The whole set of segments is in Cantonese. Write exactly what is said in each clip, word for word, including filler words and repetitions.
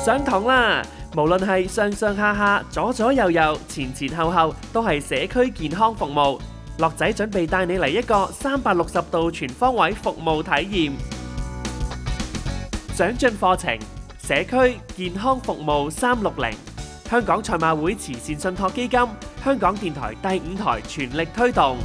上堂啦！無論係上上下下、左左右右、前前後後，都係社區健康服務。樂仔準備帶你嚟一個三百六十度全方位服務體驗。長進課程，社區健康服務三六零，香港賽馬會慈善信託基金，香港電台第五台全力推動。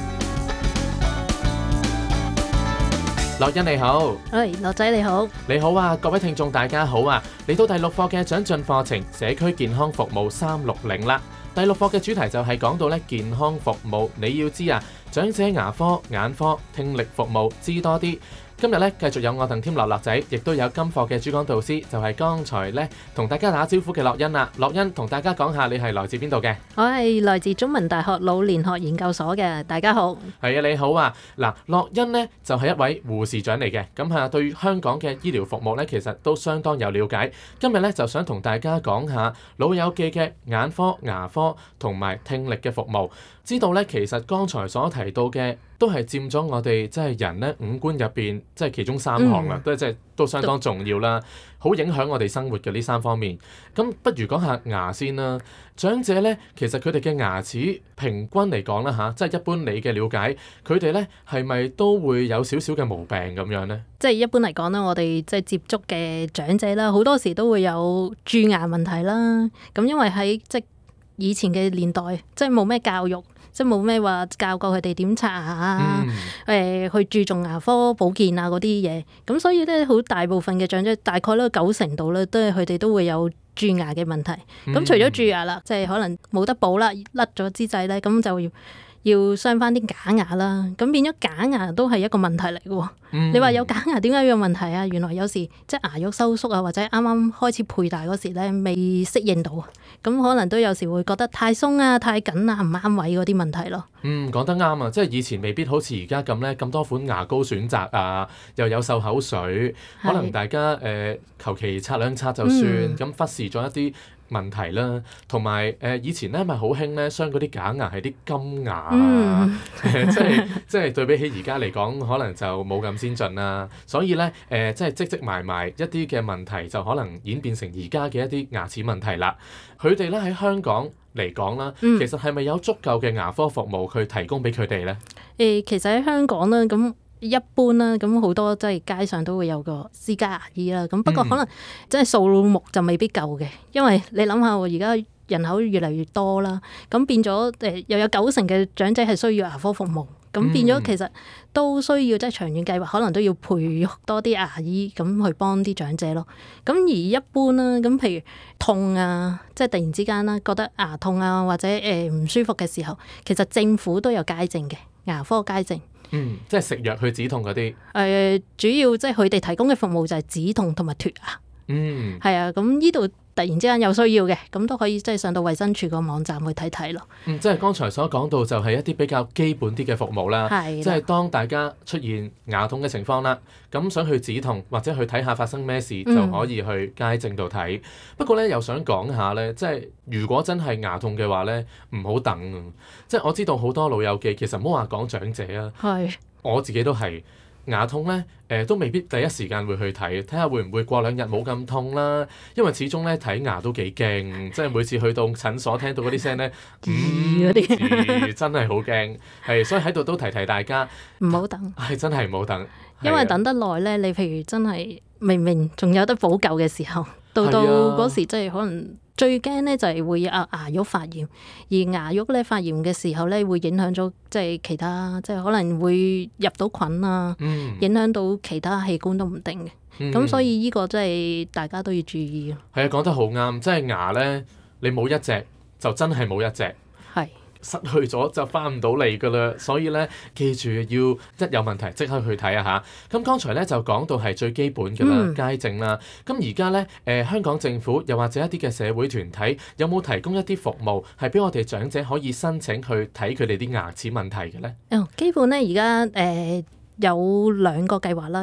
樂欣你好， 喂，樂仔你好， 你好啊，各位聽眾大家好啊，嚟到第六課嘅長進課程社區健康服務三六零啦。第六課嘅主題就係講到咧健康服務，你要知啊，長者牙科、眼科、聽力服務知多啲。今日咧繼續有我鄧添樂樂仔，亦都有今課嘅主講導師，就係、是、剛才咧同大家打招呼嘅樂欣啦。樂欣同大家講下你係來自邊度嘅？ 我係來自中文大學老年學研究所嘅，大家好。 係啊，你好啊。嗱，樂欣呢就係、是、一位護士長嚟嘅，咁啊對香港嘅醫療服務咧其實都相當有了解。今日咧就想同大家講下老友記嘅眼科、牙科同埋聽力嘅服務。知道咧，其實剛才所提到嘅都係佔咗我哋即係人咧五官入邊即係其中三項啦，嗯、都即係都相當重要啦，好影響我哋生活嘅呢三方面。咁不如講下牙先啦。長者咧，其實佢哋嘅牙齒平均嚟講啦嚇，即係一般你嘅了解，佢哋咧係咪都會有少少嘅毛病咁樣咧？ 即係一般嚟講啦，我哋即係接觸嘅長者啦，好多時都會有蛀牙問題啦。咁因為喺即係以前嘅年代，即係冇咩教育。即係冇咩話教過佢哋點刷牙啊，誒、嗯呃、去注重牙科保健啊嗰啲嘢，咁所以咧好大部分嘅長者大概咧九成度咧都係佢哋都會有蛀牙嘅問題。咁、嗯、除咗蛀牙啦，即係可能冇得補啦，甩咗之際咧，咁就要要鑲翻啲假牙啦。咁變咗假牙都係一個問題嚟嘅喎。嗯、你話有假牙點解有問題啊？原來有時即係牙肉收縮啊，或者啱啱開始佩戴嗰時咧未適應到，咁可能都有時會覺得太鬆啊、太緊啊、唔啱位嗰啲問題咯。 嗯，講得啱啊！即係以前未必好似而家咁咧，咁多款牙膏選擇啊，又有漱口水，可能大家誒求其刷兩刷就算，咁、嗯、忽視咗一啲問題啦。同埋誒以前咧咪好興咧，鑲嗰啲假牙係啲金牙啊，嗯、即係即係對比起而家嚟講，可能就冇咁先進啦。所以咧誒、呃，即係積積埋埋一啲嘅問題，就可能演變成而家嘅一啲牙齒問題啦。佢哋咧喺香港嚟講啦，嗯、其實係咪有足夠嘅牙科服務去提供俾佢哋咧？ 誒，其實喺香港咧，咁一般啦，咁好多即係街上都會有個私家牙醫啦。咁不過可能即係數目就未必夠嘅，因為你諗下，而家人口越嚟越多啦，咁變咗誒又有九成嘅長者係需要牙科服務。咁變咗其實都需要即係長遠計劃，可能都要培育多啲牙醫咁去幫啲長者咯。咁而一般啦，咁譬如痛啊，即係突然之間啦，覺得牙痛啊或者誒唔舒服嘅時候，其實政府都有街症嘅牙科街症。 嗯，即係食藥去止痛嗰啲。誒、 呃，主要即係佢哋提供嘅服務就係止痛同埋脫牙。嗯，係啊，咁呢度突然之間有需要嘅，咁都可以即係上到衛生署個網站去睇睇咯。 嗯，即係剛才所講到就係一啲比較基本啲嘅服務啦。係的，即係當大家出現牙痛嘅情況啦，咁想去止痛或者去睇下發生咩事，嗯、就可以去街症度睇。不過咧，又想講下咧，即係如果真係牙痛嘅話咧，唔好等啊！即係我知道好多老友記，其實唔好話講長者啊，係的我自己都係。牙痛咧，誒、呃、都未必第一時間會去睇，睇下會唔會過兩日冇咁痛啦。因為始終咧睇牙都幾驚，即係每次去到診所聽到嗰啲聲咧，嗯，真係好驚。係，所以喺度都提提大家， 唔好等。 係真係唔好等， 因為等得耐咧，你譬如真係明明仲有得補救嘅時候，到到嗰時即係可能。最驚咧就係會有牙肉發炎，而牙肉咧發炎嘅時候咧會影響咗即係其他，即係可能會入到菌啊，嗯、影響到其他器官都唔定嘅。咁、嗯、所以呢個真係大家都要注意咯。係啊，講得好啱，即係牙咧，你冇一隻就真係冇一隻。係。失去咗就翻唔到嚟㗎啦，所以咧記住要一有問題即刻去睇啊嚇。咁剛才咧就講到係最基本㗎啦，嗯、街症啦。咁而家咧誒香港政府又或者一啲嘅社會團體有冇提供一啲服務係俾我哋長者可以申請去睇佢哋啲牙齒問題嘅咧？ 哦，基本咧而家誒有兩個計劃啦。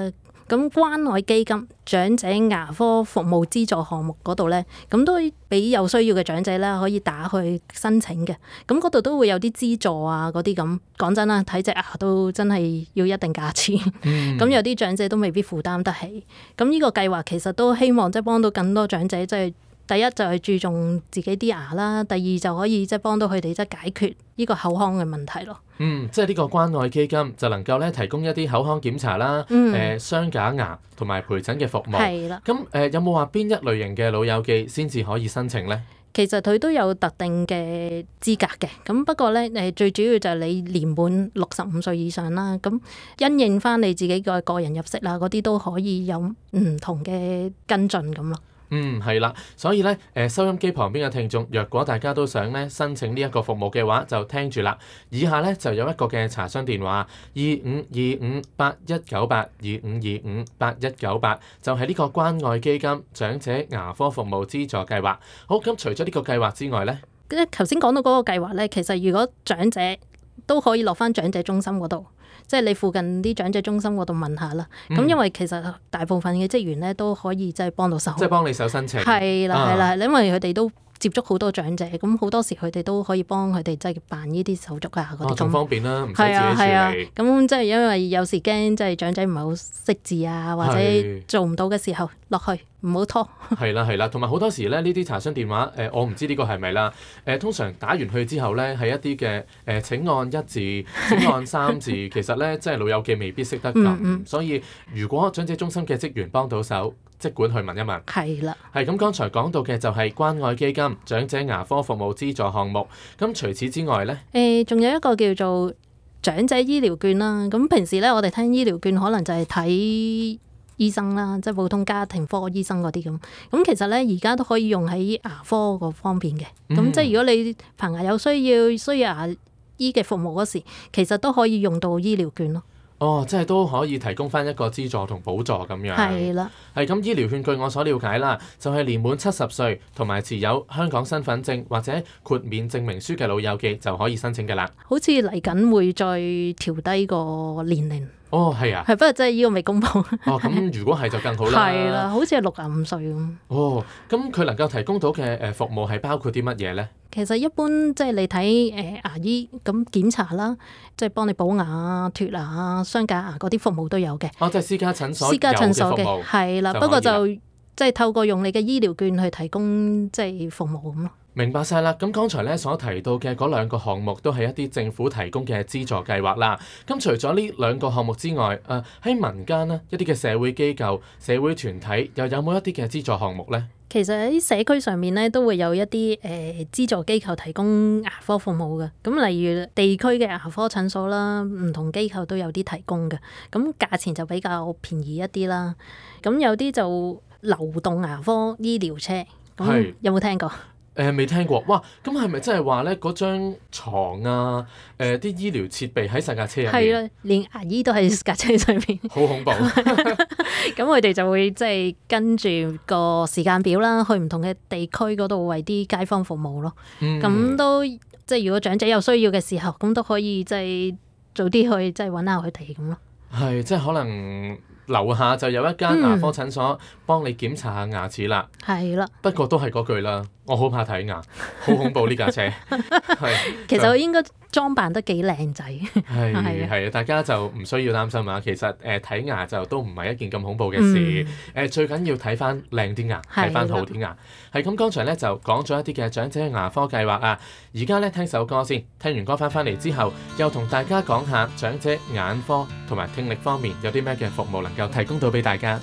咁關愛基金長者牙科服務資助項目嗰度咧，咁都俾有需要嘅長者咧可以打去申請嘅。咁嗰度都會有啲資助啊，嗰啲咁。講真啦，睇隻牙都真係要一定價錢。咁、嗯、有啲長者都未必負擔得起。咁呢個計劃其實都希望即係幫到更多長者，即係第一就係注重自己啲牙啦，第二就可以即係幫到佢哋即係解決呢個口腔嘅問題咯。 嗯，即係呢個關愛基金就能夠咧提供一啲口腔檢查啦，誒、嗯呃、雙假牙同埋陪診嘅服務。係啦。咁誒、呃、有冇話邊一類型嘅老友記先至可以申請咧？ 其實佢都有特定嘅資格嘅，咁不過咧誒最主要就係你年滿六十五歲以上啦，咁因應翻你自己個個人入息啦，嗰啲都可以有唔同嘅跟進咁咯。 嗯，係啦，所以咧，誒、呃、收音機旁邊嘅聽眾，若果大家都想咧申請呢一個服務嘅話，就聽住啦。以下咧就有一個嘅查詢電話：二五二五八一九八，二五二五八一九八，就係呢個關愛基金長者牙科服務資助計劃。好，咁除咗呢個計劃之外咧， 咧頭先講到嗰個計劃咧，其實如果長者都可以落翻長者中心嗰度。即係你附近啲長者中心嗰度問下啦，咁、嗯、因為其實大部分嘅職員咧都可以即係幫到手， 即係幫你手申請。 係啦係啦，因為佢哋都接觸好多長者，咁好多時佢哋都可以幫佢哋即係辦呢啲手續啊嗰啲咁。 仲方便啦，唔使自己處理。 係啊，咁即係因為有時驚即係長者唔係好識字啊，或者做唔到嘅時候落去。唔好拖。 係啦係啦，同埋好多時咧，呢啲查詢電話，誒、呃、我唔知呢個係咪啦。誒、呃、通常打完去之後咧，係一啲嘅誒請按一字，請按三字，其實咧即係老友記未必識得撳，嗯嗯，所以如果長者中心嘅職員幫到手，即管去問一問。 係啦。係咁，剛才講到嘅就係關愛基金長者牙科服務資助項目。咁除此之外咧， 誒仲有一個叫做長者醫療券啦。咁平時咧，我哋聽醫療券可能就係睇醫生啦，即係普通家庭科醫生嗰啲咁。咁其實咧，而家都可以用喺牙科嗰方面嘅。咁、嗯、即係如果你棚牙有需要需要牙醫嘅服務嗰時，其實都可以用到醫療券咯。 哦，即係都可以提供翻一個資助同補助咁樣。 係啦。係咁，醫療券據我所了解啦，就係、是、年滿七十歲同埋持有香港身份證或者豁免證明書嘅老友記就可以申請㗎啦。 好似嚟緊會再調低個年齡。 哦，係啊， 係，不過真係呢個未公布。 哦，咁如果係就更好啦。 係啦，好似係六十五歲咁。 哦，咁佢能夠提供到嘅誒服務係包括啲乜嘢咧？ 其實一般即係你睇誒牙醫咁檢查啦，即係幫你補牙啊、脫牙啊、雙假牙嗰啲服務都有嘅。 哦，即係私家診所私家診所嘅服務係啦，不過就即係透過用你嘅醫療券去提供即係服務咁咯。 明白晒啦，咁剛才咧所提到嘅嗰兩個項目都係一啲政府提供嘅資助計劃啦。咁除咗呢兩個項目之外，誒、呃、喺民間呢一啲嘅社會機構、社會團體又有冇一啲嘅資助項目呢？ 其實喺社區上面咧都會有一啲誒、呃、資助機構提供牙科服務嘅。咁例如地區嘅牙科診所啦，唔同機構都有啲提供嘅。咁價錢就比較便宜一啲啦。咁有啲就流動牙科醫療車，咁有冇聽過？ 誒未、呃、聽過，哇！咁係咪真係話咧嗰張牀啊？誒、呃、啲醫療設備喺晒架車入面？係啦， 連牙醫都喺架車上面。 好恐怖！ 咁佢哋就會即係跟住個時間表啦，去唔同嘅地區嗰度為啲街坊服務咯。咁、嗯、都即係如果長者有需要嘅時候，咁都可以即係早啲去即係揾下佢哋咁咯。 係，即係可能樓下就有一間牙科診所幫你檢查下牙齒啦。係啦、嗯。不過都係嗰句啦，我好怕睇牙，好恐怖呢架車。係。其實應該裝扮得幾靚仔。 係係啊，大家就唔需要擔心啊。其實誒睇、呃、牙就都唔係一件咁恐怖嘅事。誒、嗯呃、最緊要睇翻靚啲牙，睇翻好啲牙。係咁，剛才咧就講咗一啲嘅長者牙科計劃啊。而家咧聽首歌先，聽完歌翻翻嚟之後，又同大家講下長者眼科同埋聽力方面有啲咩嘅服務能夠提供到俾大家。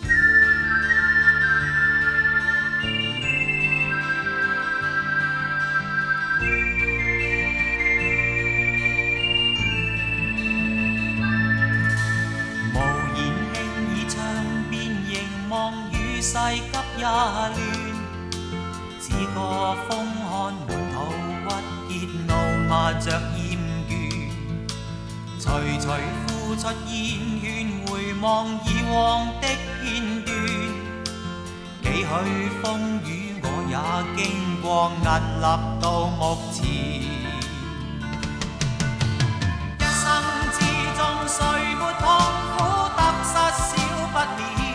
無言輕倚窗邊凝望與世急也亂，只覺風看滿途鬱結怒罵着厭倦，徐徐呼出煙圈回望以往的片段，幾許風雨我也經過屹立到目前，一生之中誰沒痛苦得失少不免。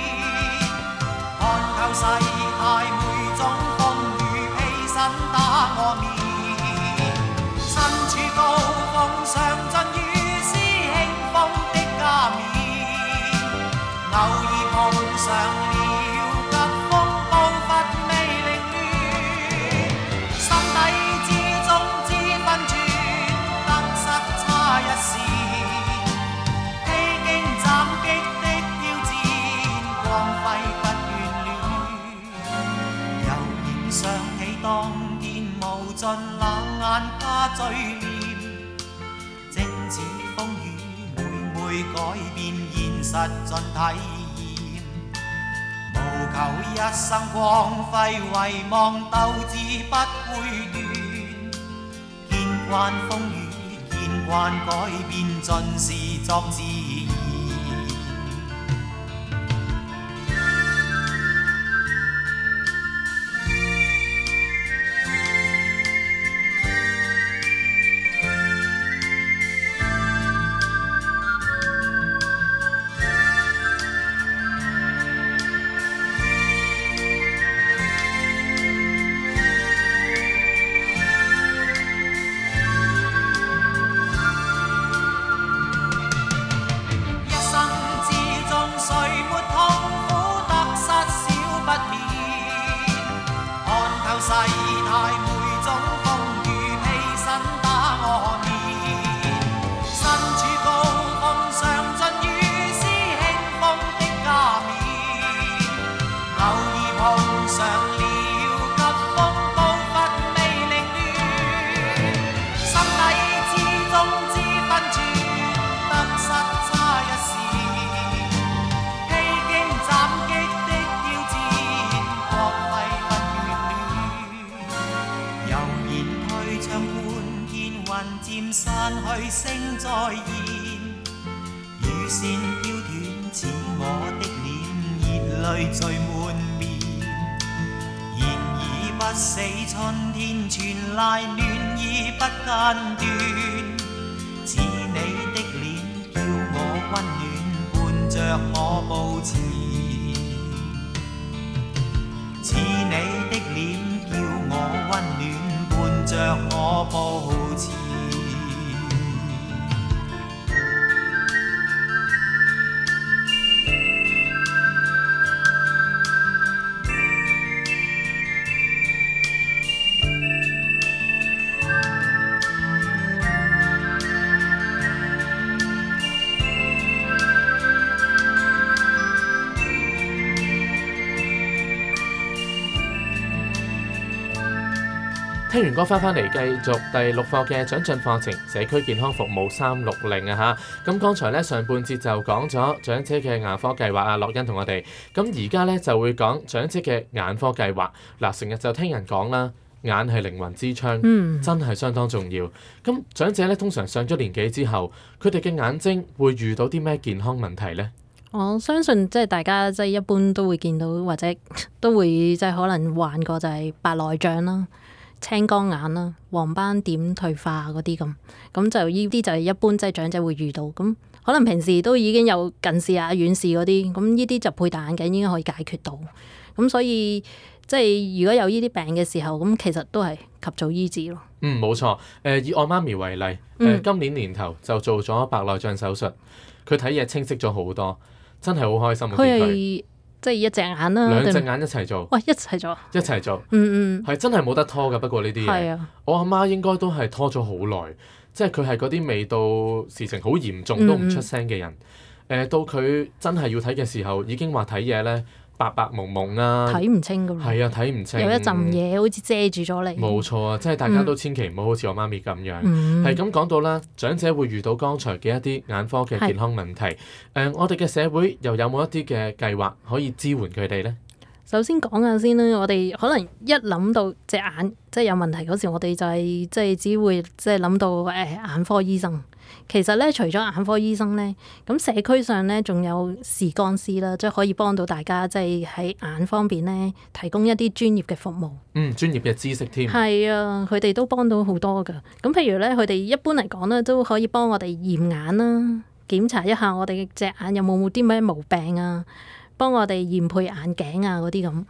世態每種風雨披身打我面，身處高峰上進與師兄風的加冕，偶爾碰上了急風暴發未凌亂，心底之中知分寸，得失差一線，披荊斬棘的挑戰，光輝不眷戀。悠然想起當天無盡冷眼加嘴臉，正似風雨每每改變現實盡體驗，務求一生光輝遺忘鬥志不會斷，見慣風雨見慣改變盡是作自然。世態每種風雨披身打我面，身處高峰上進與師兄風的加冕，偶爾碰上了急風暴發未凌亂，心底之中知分寸，得失差一線，披荊斬棘的挑戰，國徽不長觀天雲漸散去星再現，雨線飄斷似我的臉，熱淚聚滿面，然而不死春天傳來暖意不間斷，似你的臉叫我溫暖，伴着我步前，似你的臉叫我溫暖，伴着我步前。 聽完歌翻返嚟，繼續第六課嘅長進課程社區健康服務三六零啊嚇。咁剛才咧上半節就講咗長者嘅眼科計劃啊，樂欣同我哋。咁而家咧就會講長者嘅眼科計劃。嗱，成日就聽人講啦，眼係靈魂之窗， 嗯、 真係相當重要。咁長者咧通常上咗年紀之後，佢哋嘅眼睛會遇到啲咩健康問題呢？ 我相信即係大家即係一般都會見到，或者都會即係可能患過就係白內障啦、青光眼啦、黃斑點退化嗰啲咁，咁就呢啲就係一般即係長者會遇到。咁可能平時都已經有近視啊、遠視嗰啲，咁呢啲就佩戴眼鏡應該可以解決到。咁所以即係如果有呢啲病嘅時候，咁其實都係及早醫治咯。 嗯，冇錯。誒、呃，以我媽咪為例，誒、呃嗯、今年年頭就做咗白內障手術，佢睇嘢清晰咗好多，真係好開心。佢係即係一隻眼啦， 兩隻眼一齊做， 喂，一齊做， 一齊做， 嗯嗯， 係真係冇得拖㗎。不過呢啲嘢， 啊、 我阿媽應該都係拖咗好耐，即係佢係嗰啲未到事情好嚴重都唔出聲嘅人。誒、嗯呃，到佢真係要睇嘅時候，已經話睇嘢咧。白白蒙蒙啊， 睇唔清㗎喎， 係啊，睇唔清， 有一陣嘢好似遮住咗你。 冇錯啊，即係大家都千祈唔好好似我媽咪咁樣。係咁講到啦，長者會遇到剛才嘅一啲眼科嘅健康問題。誒、呃，我哋嘅社會又有冇一啲嘅計劃可以支援佢哋咧？ 首先講下先啦，我哋可能一諗到隻眼即係有問題嗰時，我哋就係即係只會即係諗到誒、呃、眼科醫生。其實咧，除咗眼科醫生咧，咁社區上咧仲有視光師啦，即係可以幫到大家，即係喺眼方面咧提供一啲專業嘅服務。 嗯，專業嘅知識添。 係啊，佢哋都幫到好多㗎。咁譬如咧，佢哋一般嚟講咧，都可以幫我哋驗眼啦，檢查一下我哋隻眼有冇啲咩毛病啊，幫我哋驗配眼鏡啊嗰啲咁。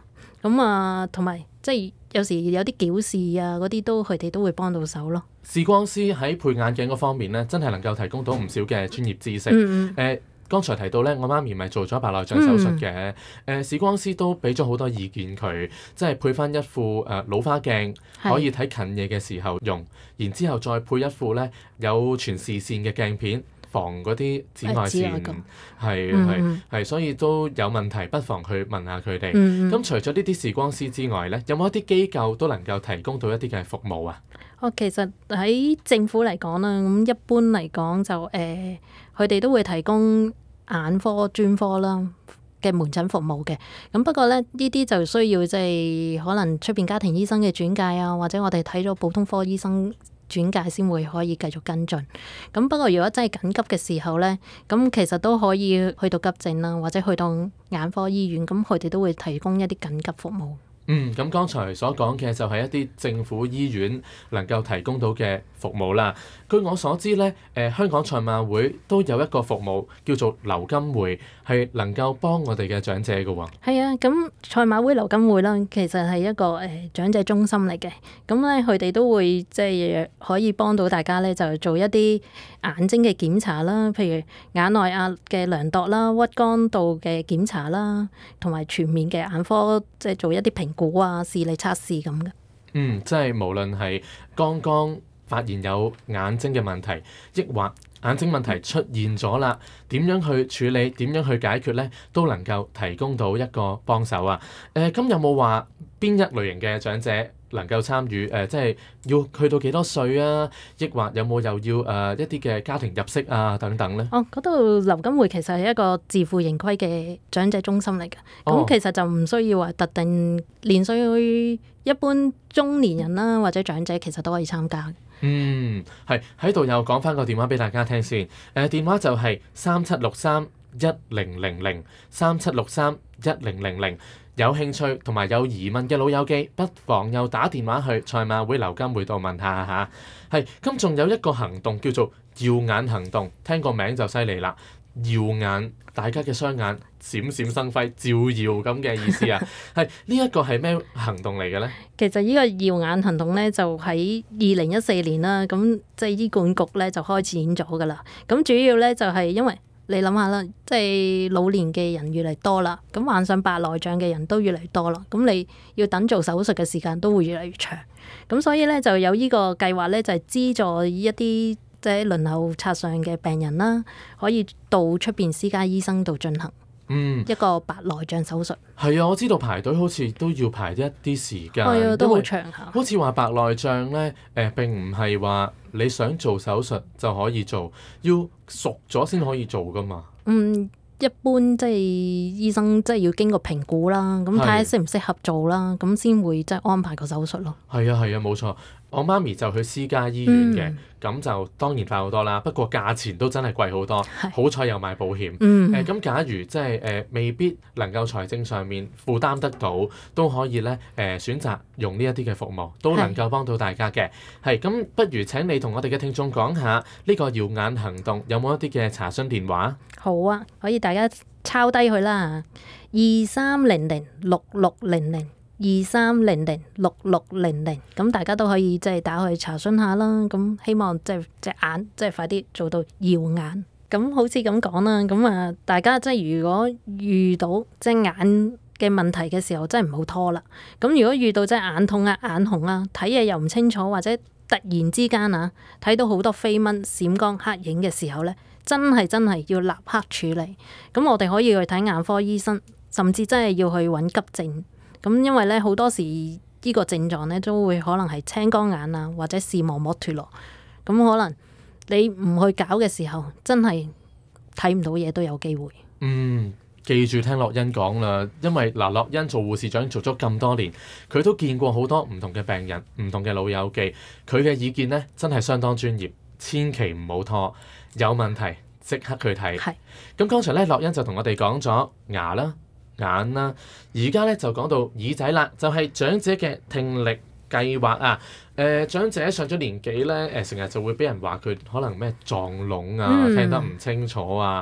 咁啊，同埋即係有時有啲矯視啊嗰啲都佢哋都會幫到手咯。 視光師喺配眼鏡嗰方面咧，真係能夠提供到唔少嘅專業知識。 嗯嗯誒剛才提到咧，我媽咪咪做咗白內障手術嘅，誒、嗯、視光師都俾咗好多意見佢，即係配翻一副誒、呃、老花鏡，可以睇近嘢嘅時候用，然之後再配一副咧有全視線嘅鏡片，防嗰啲紫外線，係係係，所以都有問題，不妨去問下佢哋。咁、嗯嗯、除咗呢啲視光師之外咧，有冇一啲機構都能夠提供到一啲嘅服務啊？ 哦，其實喺政府嚟講啦，咁一般嚟講就誒，佢、呃、哋都會提供眼科專科啦嘅門診服務嘅。咁不過咧，呢啲就需要即係可能出邊家庭醫生嘅轉介啊，或者我哋睇咗普通科醫生轉介先會可以繼續跟進。咁不過如果真係緊急嘅時候咧，咁其實都可以去到急症啦，或者去到眼科醫院，咁佢哋都會提供一啲緊急服務。 嗯，咁剛才所講嘅就係一啲政府醫院能夠提供到嘅服務啦。據我所知咧，誒、呃、香港賽馬會都有一個服務叫做流金會，係能夠幫我哋嘅長者嘅喎。 係啊，咁賽馬會流金會啦，其實係一個誒、呃、長者中心嚟嘅。咁咧，佢哋都會即係可以幫到大家咧，就做一啲眼睛嘅檢查啦，譬如眼內壓嘅量度啦、屈光度嘅檢查啦，同埋全面嘅眼科即係做一啲評估啊、視力測試咁嘅。 嗯，即係無論係剛剛發現有眼睛嘅問題，抑或眼睛問題出現咗啦，點樣去處理，點樣去解決咧，都能夠提供到一個幫手啊！誒、呃，咁有冇話邊一類型嘅長者能夠參與？誒、呃，即係要去到幾多歲啊？抑或有冇又要誒、呃、一啲嘅家庭入息啊等等咧？ 哦，嗰度流金會其實係一個自負盈虧嘅長者中心嚟嘅，咁、哦、其實就唔需要話特定年歲，一般中年人啦或者長者其實都可以參加。 嗯，係喺度又講翻個電話俾大家聽先。誒、呃、電話就係三七六三一零零零三七六三一零零零。有興趣同埋有疑問嘅老友記，不妨又打電話去賽馬會流金會度問下嚇。係，咁仲有一個行動叫做耀眼行動，聽個名就犀利啦。耀眼，大家嘅雙眼閃閃生輝，照耀咁嘅意思啊。係呢一個係咩行動嚟嘅咧？ 其實呢個耀眼行動咧，就喺二零一四年啦，咁即係醫管局咧就開始演咗噶啦。咁主要咧就係因為你諗下啦，即係老年嘅人越嚟多啦，咁患上白內障嘅人都越嚟多啦，咁你要等做手術嘅時間都會越嚟越長。咁所以咧就有呢個計劃咧，就係資助一啲即係輪候冊上嘅病人啦，可以到出邊私家醫生度進行一個白內障手術。 係、嗯、啊，我知道排隊好似都要排一啲時間， 係啊，都好長下。 好似話白內障咧，誒、呃、並唔係話你想做手術就可以做，要熟咗先可以做噶嘛。 嗯。一般即係醫生即係要經過評估啦，咁睇下適唔適合做啦，咁先會即係安排個手術咯。係啊係啊，冇錯。我媽咪就去私家醫院嘅，咁、嗯、就當然快好多啦。不過價錢都真係貴好多。好彩有買保險。誒咁、嗯呃，假如即係誒未必能夠財政上面負擔得到，都可以咧誒、呃、選擇用呢一啲嘅服務，都能夠幫到大家嘅。係咁，不如請你同我哋嘅聽眾講下呢個耀眼行動有冇一啲嘅查詢電話？ 好啊，可以大家抄低佢啦，二三零零六六零零。二三零零六六零零，咁大家都可以即係打去查詢下啦。咁希望即係隻眼即係快啲做到耀眼。咁好似咁講啦，咁啊大家即係如果遇到即係眼嘅問題嘅時候，真係唔好拖啦。咁如果遇到即係眼痛啊、眼紅啊、睇嘢又唔清楚，或者突然之間啊睇到好多飛蚊、閃光、黑影嘅時候咧，真係真係要立刻處理。咁我哋可以去睇眼科醫生，甚至真係要去揾急症。咁因為咧好多時呢個症狀咧都會可能係青光眼啊，或者視網膜脫落。咁可能你唔去搞嘅時候，真係睇唔到嘢都有機會。 嗯，記住聽樂欣講啦，因為嗱，樂欣做護士長做咗咁多年，佢都見過好多唔同嘅病人、唔同嘅老友記，佢嘅意見咧真係相當專業，千祈唔好拖，有問題即刻去睇。係。咁剛才咧，樂欣就同我哋講咗牙啦。眼啦，而家咧就講到耳仔啦，就係、是、長者嘅聽力計劃啊。誒、呃，長者上咗年紀咧，誒成日就會俾人話佢可能咩撞聾啊，嗯、聽得唔清楚啊。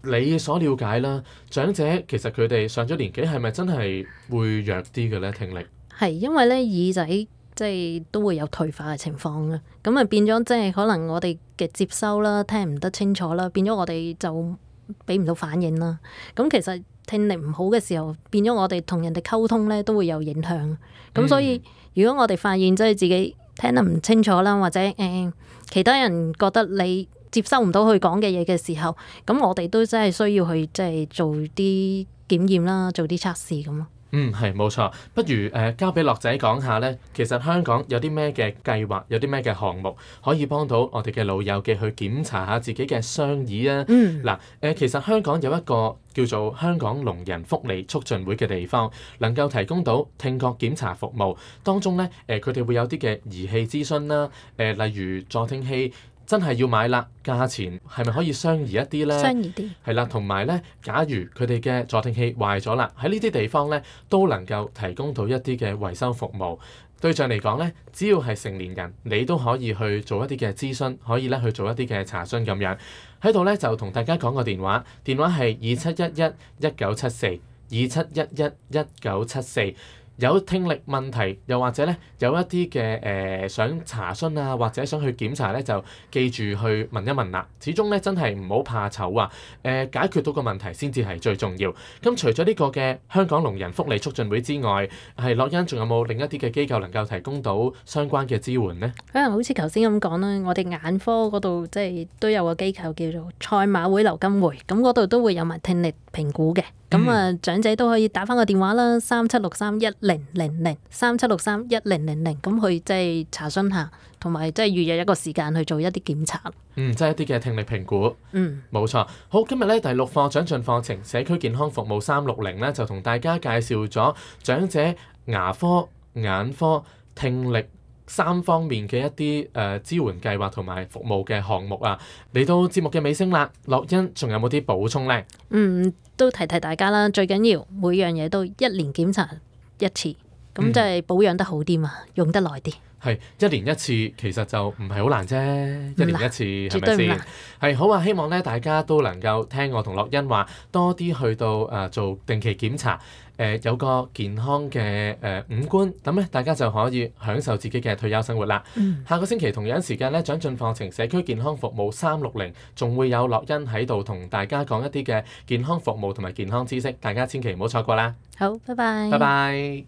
你所了解啦，長者其實佢哋上咗年紀係咪真係會弱啲嘅咧？聽力係因為咧耳仔即係都會有退化嘅情況啦，咁啊變咗即係可能我哋嘅接收啦，聽唔得清楚啦，變咗我哋就俾唔到反應啦。咁其實聽力唔好嘅時候，變咗我哋同人哋溝通咧都會有影響。咁所以如果我哋發現即係自己聽得唔清楚啦，或者誒、呃、其他人覺得你接收唔到佢講嘅嘢嘅時候，咁我哋都真係需要去即係做啲檢驗啦，做啲測試咁咯。 嗯，係冇錯。不如誒、呃、交俾樂仔講下咧，其實香港有啲咩嘅計劃，有啲咩嘅項目可以幫到我哋嘅老友記去檢查下自己嘅雙耳啊？ 嗯， 嗱誒、呃，其實香港有一個叫做香港聾人福利促進會嘅地方，能夠提供到聽覺檢查服務。當中咧誒，佢、呃、哋會有啲嘅儀器諮詢啦，誒、呃、例如助聽器。真係要買啦，價錢係咪可以相宜一啲咧？ 相宜啲係啦，同埋咧，假如佢哋嘅助聽器壞咗啦，喺呢啲地方咧都能夠提供到一啲嘅維修服務。對象嚟講咧，只要係成年人，你都可以去做一啲嘅諮詢，可以咧去做一啲嘅查詢咁樣。喺度咧就同大家講個電話，電話係二七一一一九七四，二七一一一九七四。有聽力問題，又或者咧有一啲嘅誒想查詢啊，或者想去檢查咧，就記住去問一問啦。始終咧真係唔好怕醜啊！誒、呃、解決到個問題先至係最重要。咁、嗯、除咗呢個嘅香港聾人福利促進會之外，係樂欣仲有冇另一啲嘅機構能夠提供到相關嘅支援呢？ 可能好似頭先咁講啦，我哋眼科嗰度即係都有個機構叫做賽馬會流金會，咁嗰度都會有埋聽力評估嘅。咁啊，嗯、長者都可以打返個電話啦，三七六三一零零零，三七六三一零零零，咁去即係查詢下，同埋即係預約一個時間去做一啲檢查。 嗯，即係一啲嘅聽力評估。嗯，冇錯。好，今日咧第六課長進課程社區健康服務三六零咧，就同大家介紹咗長者牙科、眼科、聽力三方面嘅一啲誒、呃、支援計劃同埋服務嘅項目啊。嚟到節目嘅尾聲啦，樂欣仲有冇啲補充呢？ 嗯，都提提大家啦，最緊要每樣嘢都一年檢查一次，咁就係保養得好啲嘛，嗯、用得耐啲。係一年一次，其實就唔係好難啫。一年一次係咪先？係好啊！希望咧大家都能夠聽我同樂欣話，多啲去到誒、呃、做定期檢查，誒、呃、有個健康嘅誒、呃、五官，咁咧大家就可以享受自己嘅退休生活啦。嗯、下個星期同樣時間咧，長進課程社區健康服務三六零，仲會有樂欣喺度同大家講一啲嘅健康服務同埋健康知識，大家千祈唔好錯過啦。 好，拜拜。 拜拜。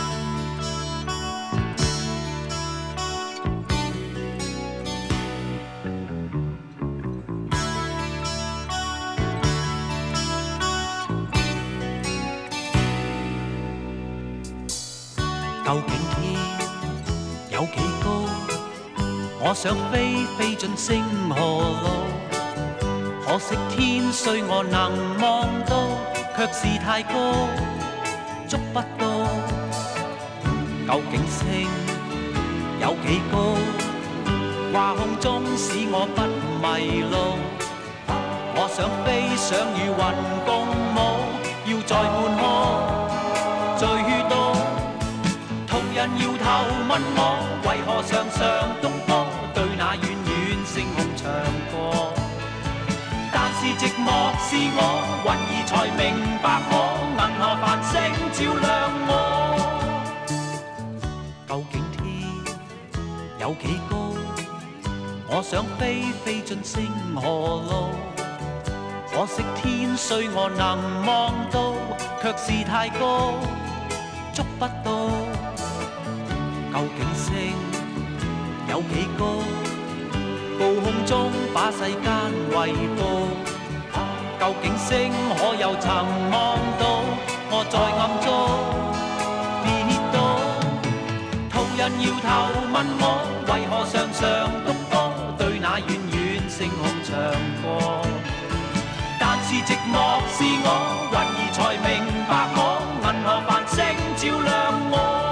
究竟天有幾高？我想飛飛進星河路，可惜天雖我能望到，卻是太高，捉不到。究竟星有幾高？掛空中使我不迷路。我想飛想與雲共舞，要在半空最高。人搖頭問我，為何常常獨歌對那遠遠星空唱歌？但是寂寞是我，雲兒才明白我，銀河繁星照亮我。究竟天有幾高？我想飛飛進星河路，可惜天雖我能望到，卻是太高，捉不到。究竟星有幾高？高空中把世間圍捕。究竟星可有曾望到？我在暗中跌倒。途人搖頭問我，為何常常獨歌對那遠遠星空唱歌？但是寂寞是我，雲兒才明白我，銀河繁星照亮我。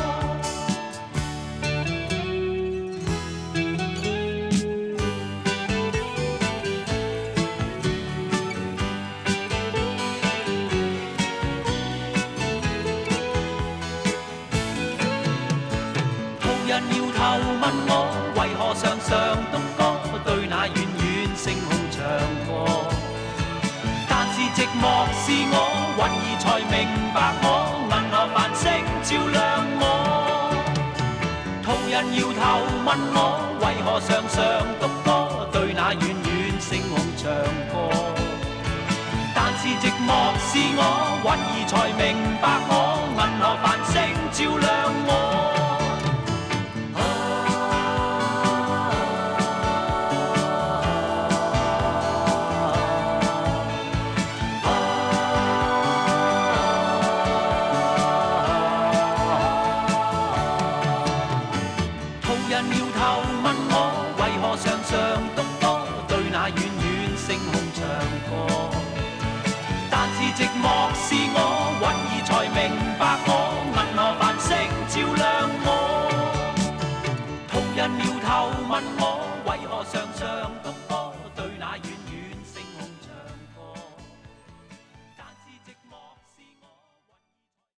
問我為何常常獨歌對那遠遠星空唱歌？ 寞是我，雲兒才明白我，銀河繁星照亮我。途人搖頭問我，為何常常獨歌對那遠遠星空唱歌？但是寂寞是我，雲兒才明白我，銀河繁星照亮我。寂寞是我，雲兒才明白我，銀河繁星照亮我。途人搖頭問我。